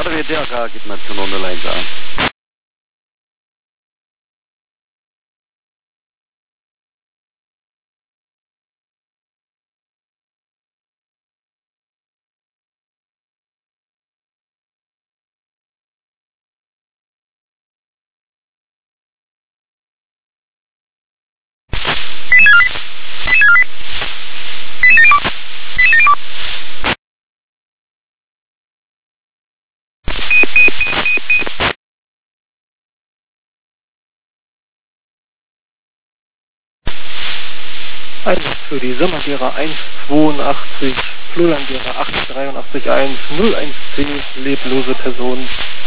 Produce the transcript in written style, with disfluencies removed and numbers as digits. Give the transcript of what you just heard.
RWDRK gibt Nation 01 an. Für die Sommergera 182, Flohlandgera 883.1, 01C, leblose Person.